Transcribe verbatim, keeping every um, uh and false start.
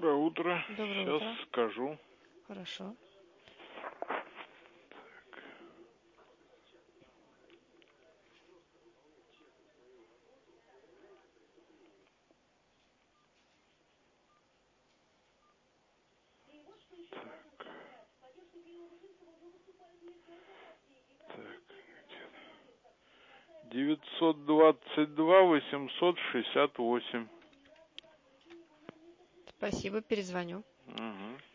Доброе утро. Доброе Сейчас утро. скажу. Хорошо. Так. Так. Так. девятьсот двадцать два восемьсот шестьдесят восемь. Спасибо, перезвоню. Угу.